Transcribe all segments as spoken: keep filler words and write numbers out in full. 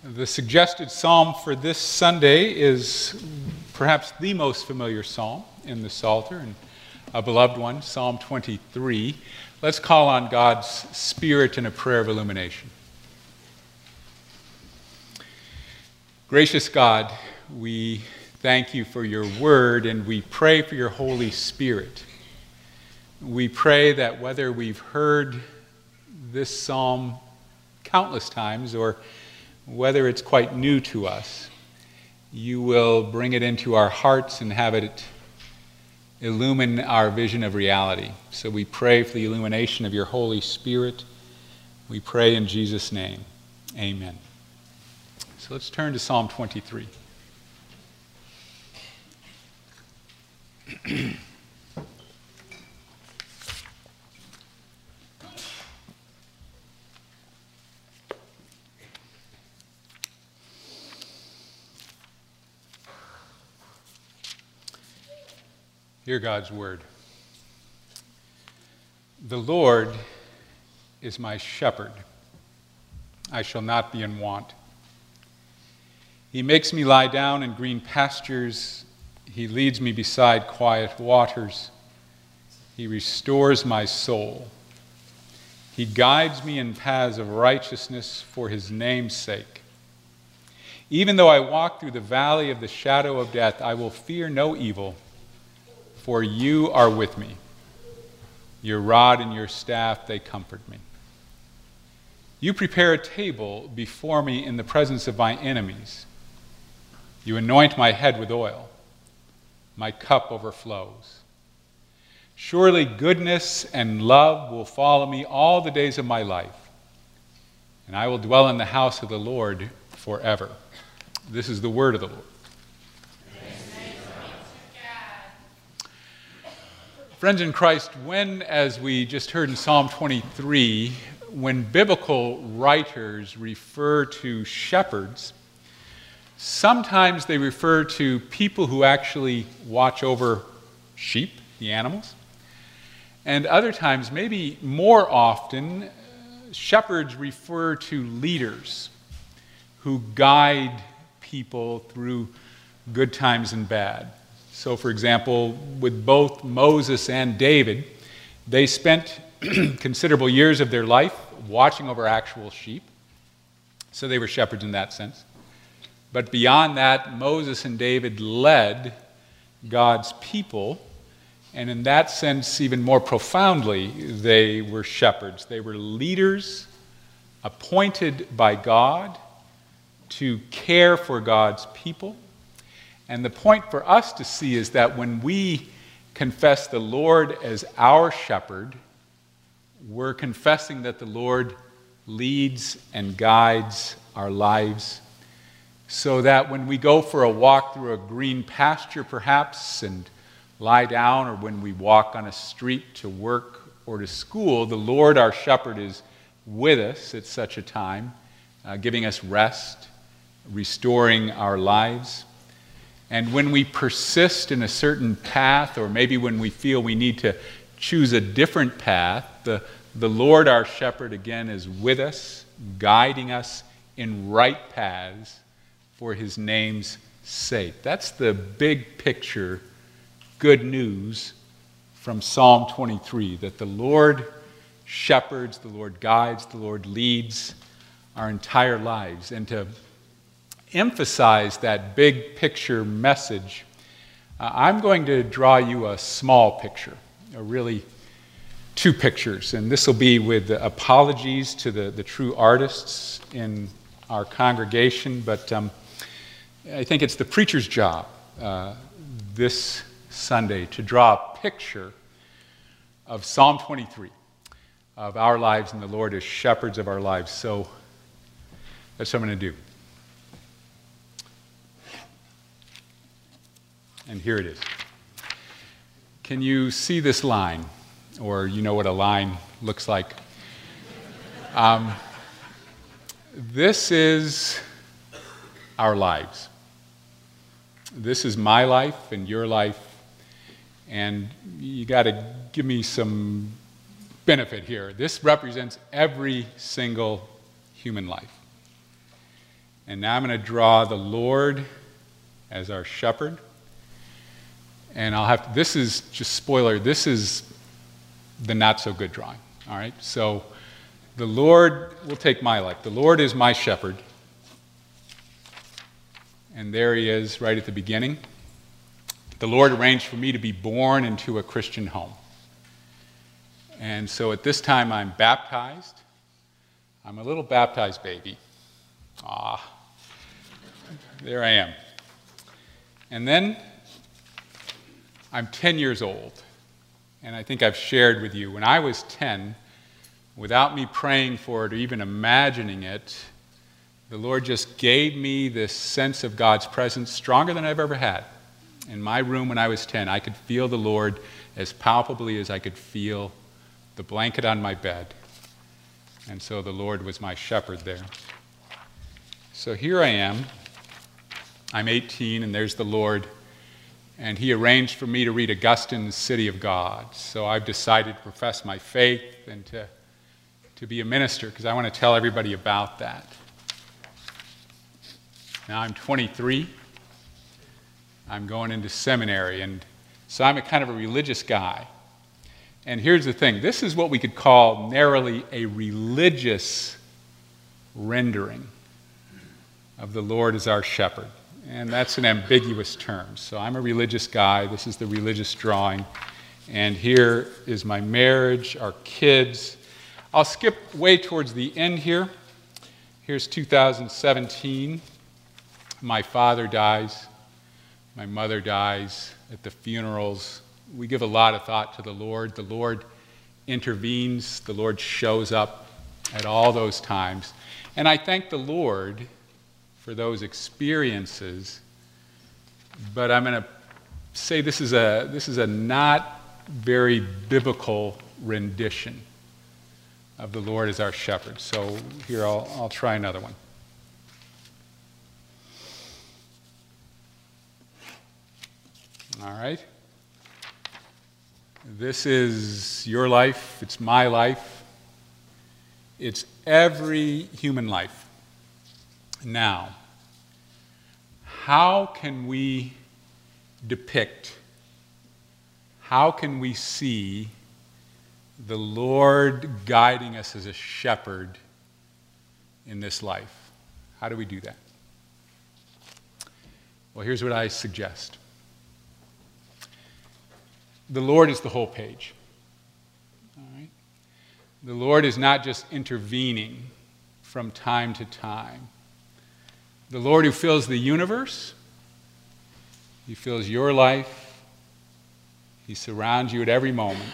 The suggested psalm for this Sunday is perhaps the most familiar psalm in the Psalter, and a beloved one, Psalm twenty-three. Let's call on God's Spirit in a prayer of illumination. Gracious God, we thank you for your word, and we pray for your Holy Spirit. We pray that whether we've heard this psalm countless times or whether it's quite new to us, you will bring it into our hearts and have it illumine our vision of reality. So we pray for the illumination of your Holy Spirit. We pray in Jesus' name. Amen. So let's turn to Psalm twenty-three. Hear God's word. The Lord is my shepherd. I shall not be in want. He makes me lie down in green pastures. He leads me beside quiet waters. He restores my soul. He guides me in paths of righteousness for his name's sake. Even though I walk through the valley of the shadow of death, I will fear no evil, for you are with me. Your rod and your staff, they comfort me. You prepare a table before me in the presence of my enemies. You anoint my head with oil. My cup overflows. Surely goodness and love will follow me all the days of my life, and I will dwell in the house of the Lord forever. This is the word of the Lord. Friends in Christ, when, as we just heard in Psalm twenty-three, when biblical writers refer to shepherds, sometimes they refer to people who actually watch over sheep, the animals, and other times, maybe more often, shepherds refer to leaders who guide people through good times and bad. So, for example, with both Moses and David, they spent considerable years of their life watching over actual sheep. So they were shepherds in that sense. But beyond that, Moses and David led God's people, and in that sense, even more profoundly, they were shepherds. They were leaders appointed by God to care for God's people. And the point for us to see is that when we confess the Lord as our shepherd, we're confessing that the Lord leads and guides our lives, so that when we go for a walk through a green pasture perhaps and lie down, or when we walk on a street to work or to school, the Lord our shepherd is with us at such a time, uh, giving us rest, restoring our lives. And when we persist in a certain path, or maybe when we feel we need to choose a different path, the, the Lord our shepherd again is with us, guiding us in right paths for his name's sake. That's the big picture, good news from Psalm twenty-three, that the Lord shepherds, the Lord guides, the Lord leads our entire lives. And to emphasize that big picture message, uh, I'm going to draw you a small picture, a really two pictures, and this will be with apologies to the, the true artists in our congregation, but um, I think it's the preacher's job uh, this Sunday to draw a picture of Psalm twenty-three, of our lives and the Lord as shepherds of our lives. So that's what I'm going to do. And here it is. Can you see this line? Or you know what a line looks like? Um, this is our lives. This is my life and your life. And you got to give me some benefit here. This represents every single human life. And now I'm going to draw the Lord as our shepherd. And I'll have to, this is, just spoiler, this is the not-so-good drawing, all right? So the Lord, we'll take my life. The Lord is my shepherd. And there he is right at the beginning. The Lord arranged for me to be born into a Christian home. And so at this time I'm baptized. I'm a little baptized baby. Ah, there I am. And then I'm ten years old. And I think I've shared with you, when I was ten, without me praying for it or even imagining it, the Lord just gave me this sense of God's presence stronger than I've ever had. In my room when I was ten, I could feel the Lord as palpably as I could feel the blanket on my bed. And so the Lord was my shepherd there. So here I am. I'm eighteen, and there's the Lord. And he arranged for me to read Augustine's City of God. So I've decided to profess my faith and to, to be a minister, because I want to tell everybody about that. Now I'm twenty-three. I'm going into seminary, and so I'm a kind of a religious guy. And here's the thing. This is what we could call narrowly a religious rendering of the Lord as our shepherd. And that's an ambiguous term. So I'm a religious guy. This is the religious drawing. And here is my marriage, our kids. I'll skip way towards the end here. Here's two thousand seventeen. My father dies. My mother dies at the funerals. We give a lot of thought to the Lord. The Lord intervenes. The Lord shows up at all those times. And I thank the Lord for those experiences. But I'm going to say this is a this is a not very biblical rendition of the Lord as our shepherd. So here I'll I'll try another one. All right. This is your life. It's my life. It's every human life. Now, how can we depict, how can we see the Lord guiding us as a shepherd in this life? How do we do that? Well, here's what I suggest. The Lord is the whole page. All right? The Lord is not just intervening from time to time. The Lord who fills the universe, he fills your life, he surrounds you at every moment.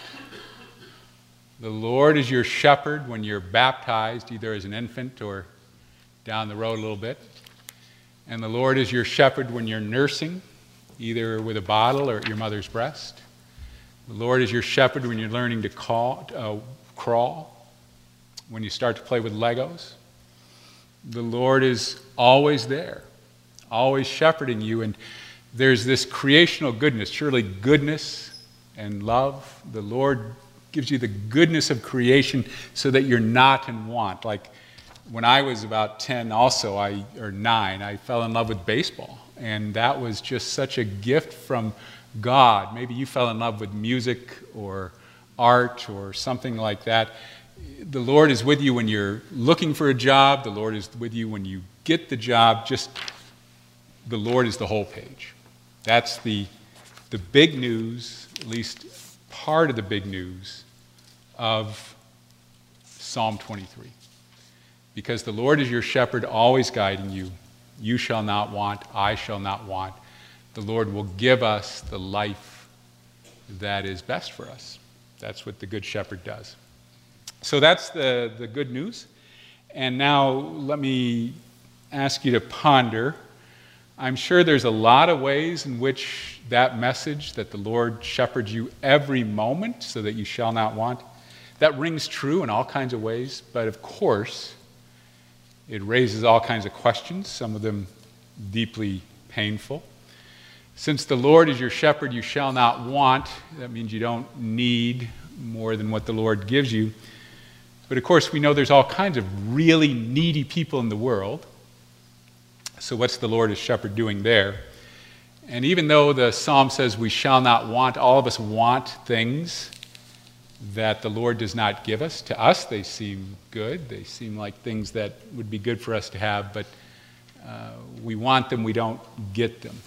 The Lord is your shepherd when you're baptized, either as an infant or down the road a little bit. And the Lord is your shepherd when you're nursing, either with a bottle or at your mother's breast. The Lord is your shepherd when you're learning to call, uh, crawl, when you start to play with Legos. The Lord is always there, always shepherding you. And there's this creational goodness, surely goodness and love. The Lord gives you the goodness of creation so that you're not in want. Like when I was about ten also, I, or nine, I fell in love with baseball. And that was just such a gift from God. Maybe you fell in love with music or art or something like that. The Lord is with you when you're looking for a job. The Lord is with you when you get the job. Just the Lord is the whole page. That's the, the big news, at least part of the big news of Psalm twenty-three. Because the Lord is your shepherd, always guiding you. You shall not want, I shall not want. The Lord will give us the life that is best for us. That's what the Good Shepherd does. So that's the, the good news. And now let me ask you to ponder. I'm sure there's a lot of ways in which that message that the Lord shepherds you every moment so that you shall not want, that rings true in all kinds of ways. But of course, it raises all kinds of questions, some of them deeply painful. Since the Lord is your shepherd, you shall not want. That means you don't need more than what the Lord gives you. But of course, we know there's all kinds of really needy people in the world. So what's the Lord as shepherd doing there? And even though the psalm says we shall not want, all of us want things that the Lord does not give us. To us, they seem good. They seem like things that would be good for us to have, but uh, we want them, we don't get them.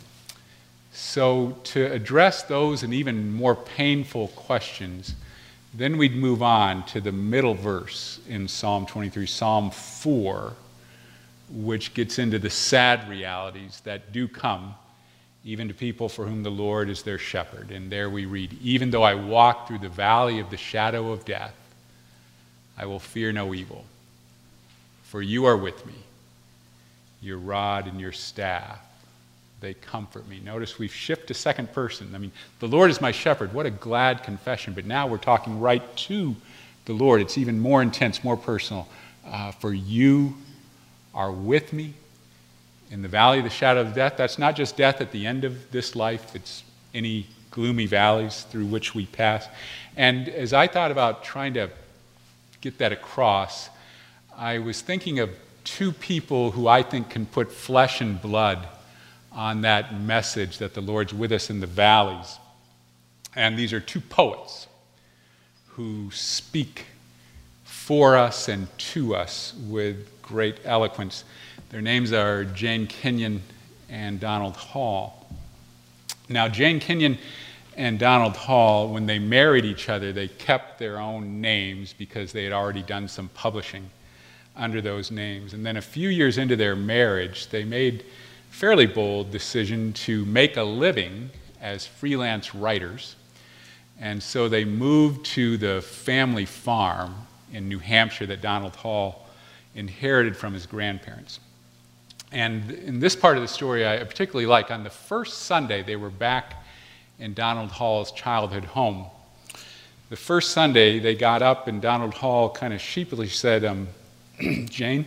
So to address those and even more painful questions, then we'd move on to the middle verse in Psalm twenty-three, Psalm four, which gets into the sad realities that do come even to people for whom the Lord is their shepherd. And there we read, even though I walk through the valley of the shadow of death, I will fear no evil, for you are with me. Your rod and your staff, they comfort me. Notice we've shifted to second person. I mean, the Lord is my shepherd. What a glad confession. But now we're talking right to the Lord. It's even more intense, more personal. Uh, for you are with me in the valley of the shadow of death. That's not just death at the end of this life. It's any gloomy valleys through which we pass. And as I thought about trying to get that across, I was thinking of two people who I think can put flesh and blood on that message that the Lord's with us in the valleys. And these are two poets who speak for us and to us with great eloquence. Their names are Jane Kenyon and Donald Hall. Now, Jane Kenyon and Donald Hall, when they married each other, they kept their own names because they had already done some publishing under those names. And then a few years into their marriage, they made a fairly bold decision to make a living as freelance writers. And so they moved to the family farm in New Hampshire that Donald Hall inherited from his grandparents. And in this part of the story I particularly like, on the first Sunday they were back in Donald Hall's childhood home. The first Sunday they got up and Donald Hall kind of sheepishly said, um, Jane,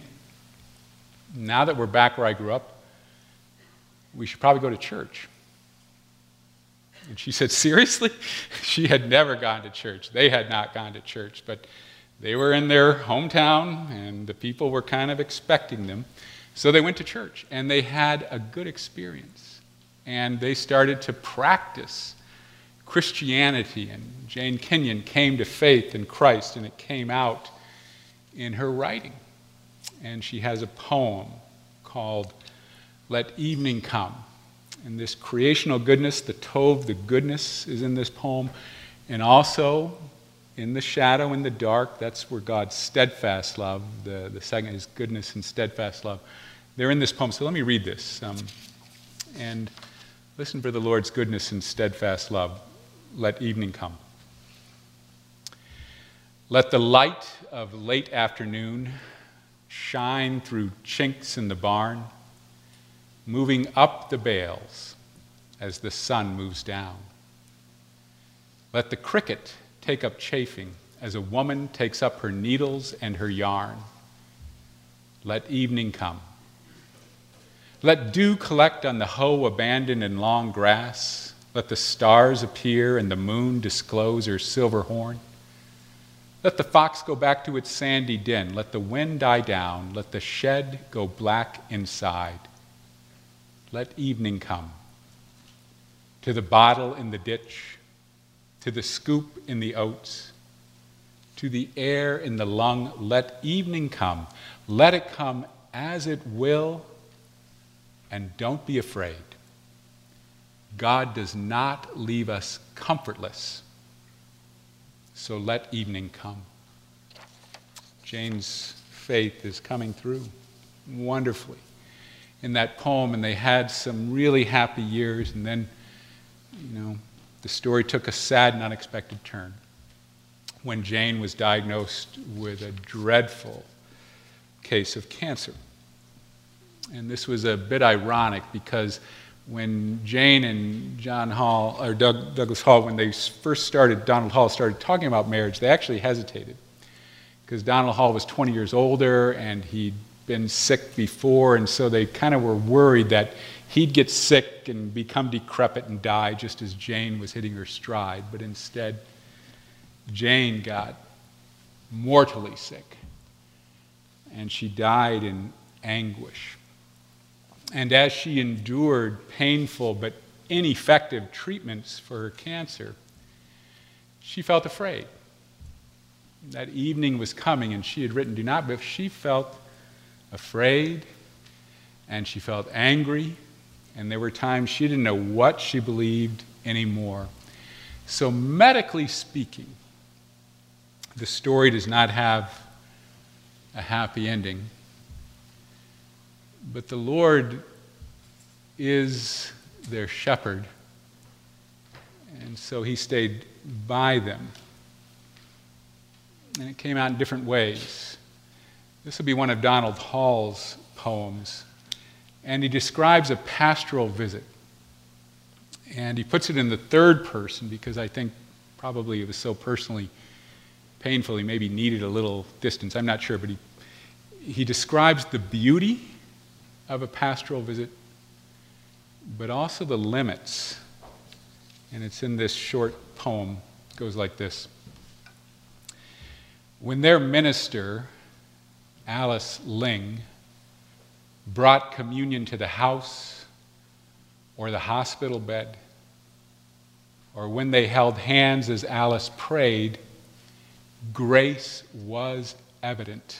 now that we're back where I grew up, we should probably go to church. And she said, seriously? She had never gone to church. They had not gone to church, but they were in their hometown and the people were kind of expecting them. So they went to church, and they had a good experience. And they started to practice Christianity, and Jane Kenyon came to faith in Christ, and it came out in her writing. And she has a poem called Let Evening Come. And this creational goodness, the Tov, the goodness, is in this poem. And also, in the shadow, in the dark, that's where God's steadfast love, the, the second is goodness and steadfast love. They're in this poem. So let me read this. Um, and listen for the Lord's goodness and steadfast love. Let evening come. Let the light of late afternoon shine through chinks in the barn, moving up the bales as the sun moves down. Let the cricket take up chafing as a woman takes up her needles and her yarn. Let evening come. Let dew collect on the hoe abandoned in long grass. Let the stars appear and the moon disclose her silver horn. Let the fox go back to its sandy den. Let the wind die down. Let the shed go black inside. Let evening come. To the bottle in the ditch, to the scoop in the oats, to the air in the lung, let evening come. Let it come as it will, and don't be afraid. God does not leave us comfortless, so let evening come. Jane's faith is coming through wonderfully in that poem, and they had some really happy years, and then, you know, the story took a sad and unexpected turn when Jane was diagnosed with a dreadful case of cancer. And this was a bit ironic because when Jane and John Hall, or Doug, Douglas Hall, when they first started, Donald Hall started talking about marriage, they actually hesitated because Donald Hall was twenty years older and he'd been sick before, and so they kind of were worried that he'd get sick and become decrepit and die just as Jane was hitting her stride. But instead, Jane got mortally sick, and she died in anguish. And as she endured painful but ineffective treatments for her cancer, she felt afraid. That evening was coming, and she had written, "Do not," but she felt afraid, and she felt angry, and there were times she didn't know what she believed anymore. So medically speaking, the story does not have a happy ending, but the Lord is their shepherd, and so he stayed by them. And it came out in different ways. This will be one of Donald Hall's poems, and he describes a pastoral visit. And he puts it in the third person because I think probably it was so personally painful he maybe needed a little distance. I'm not sure, but he, he describes the beauty of a pastoral visit, but also the limits. And it's in this short poem. It goes like this. When their minister, Alice Ling, brought communion to the house or the hospital bed, or when they held hands as Alice prayed, grace was evident,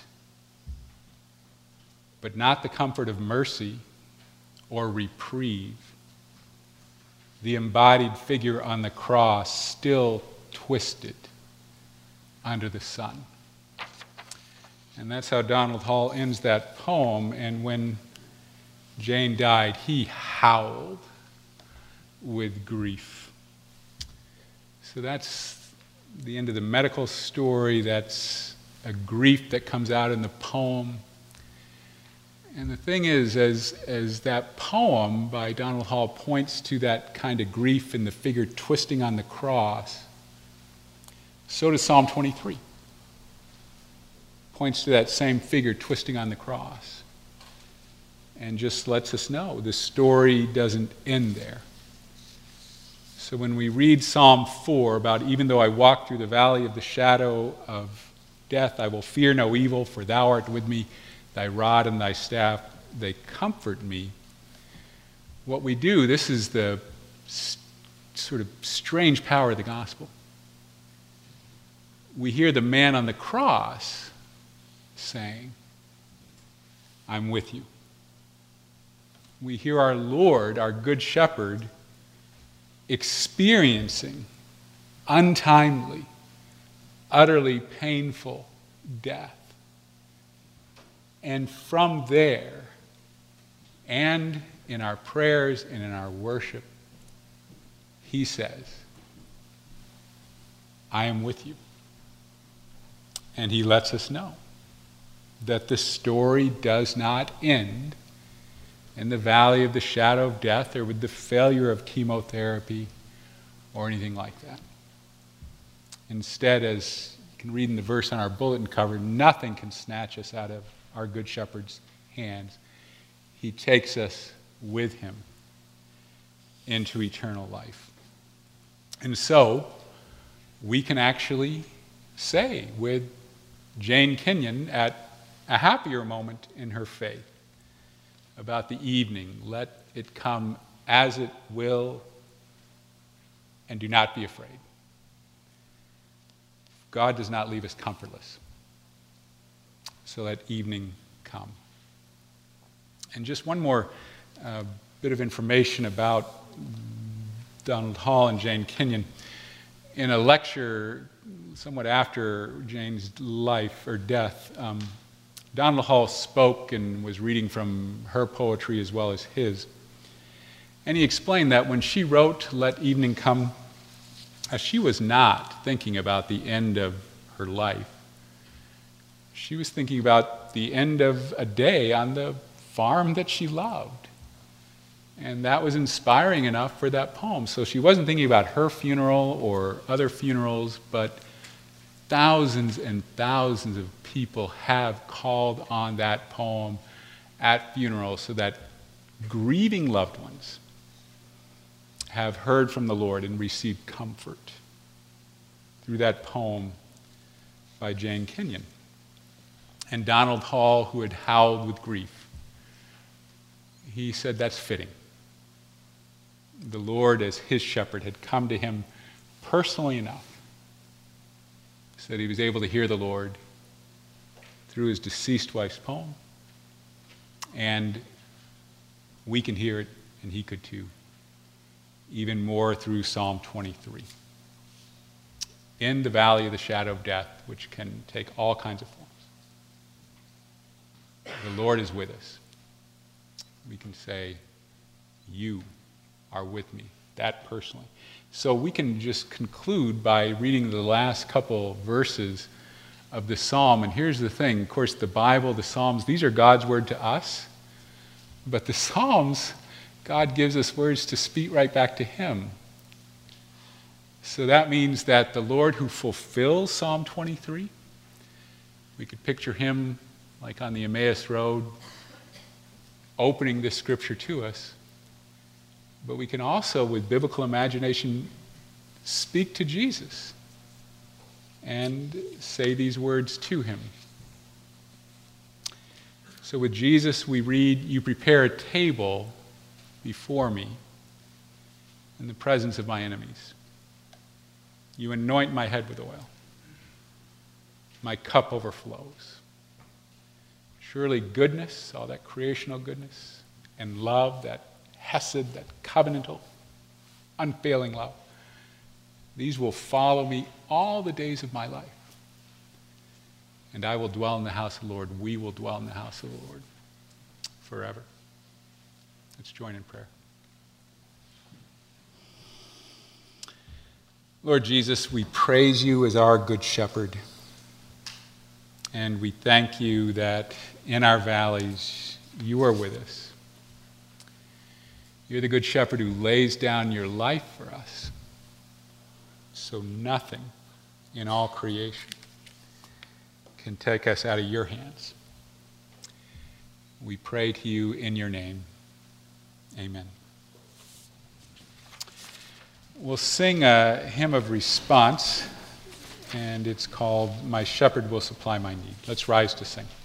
but not the comfort of mercy or reprieve. The embodied figure on the cross still twisted under the sun. And that's how Donald Hall ends that poem. And when Jane died, he howled with grief. So that's the end of the medical story. That's a grief that comes out in the poem. And the thing is, as, as that poem by Donald Hall points to that kind of grief in the figure twisting on the cross, so does Psalm twenty-three. Points to that same figure twisting on the cross and just lets us know the story doesn't end there. So when we read Psalm four about, even though I walk through the valley of the shadow of death, I will fear no evil, for thou art with me, thy rod and thy staff, they comfort me. What we do, this is the st- sort of strange power of the gospel. We hear the man on the cross saying, I'm with you. We hear our Lord, our good shepherd, experiencing untimely, utterly painful death. And from there, and in our prayers and in our worship, he says, I am with you. And he lets us know that the story does not end in the valley of the shadow of death or with the failure of chemotherapy or anything like that. Instead, as you can read in the verse on our bulletin cover, nothing can snatch us out of our Good Shepherd's hands. He takes us with him into eternal life. And so, we can actually say with Jane Kenyon at a happier moment in her faith about the evening, let it come as it will, and do not be afraid. God does not leave us comfortless. So let evening come. And just one more uh, bit of information about Donald Hall and Jane Kenyon. In a lecture somewhat after Jane's life or death, um, Donald Hall spoke and was reading from her poetry as well as his. And he explained that when she wrote Let Evening Come, uh, she was not thinking about the end of her life. She was thinking about the end of a day on the farm that she loved. And that was inspiring enough for that poem. So she wasn't thinking about her funeral or other funerals, but thousands and thousands of people have called on that poem at funerals so that grieving loved ones have heard from the Lord and received comfort through that poem by Jane Kenyon. And Donald Hall, who had howled with grief, he said that's fitting. The Lord, as his shepherd, had come to him personally enough so that he was able to hear the Lord through his deceased wife's poem. And we can hear it, and he could too. Even more through Psalm twenty-three. In the valley of the shadow of death, which can take all kinds of forms, the Lord is with us. We can say, you are with me, that personally. So we can just conclude by reading the last couple verses of the psalm. And here's the thing, of course, the Bible, the Psalms, these are God's word to us. But the Psalms, God gives us words to speak right back to him. So that means that the Lord who fulfills Psalm twenty-three, we could picture him like on the Emmaus Road, opening this scripture to us. But we can also, with biblical imagination, speak to Jesus and say these words to him. So with Jesus, we read, you prepare a table before me in the presence of my enemies. You anoint my head with oil. My cup overflows. Surely goodness, all that creational goodness, and love, that hesed, that covenantal, unfailing love, these will follow me all the days of my life. And I will dwell in the house of the Lord. We will dwell in the house of the Lord forever. Let's join in prayer. Lord Jesus, we praise you as our good shepherd. And we thank you that in our valleys, you are with us. You're the good shepherd who lays down your life for us. So nothing in all creation can take us out of your hands. We pray to you in your name. Amen. We'll sing a hymn of response, and it's called My Shepherd Will Supply My Need. Let's rise to sing.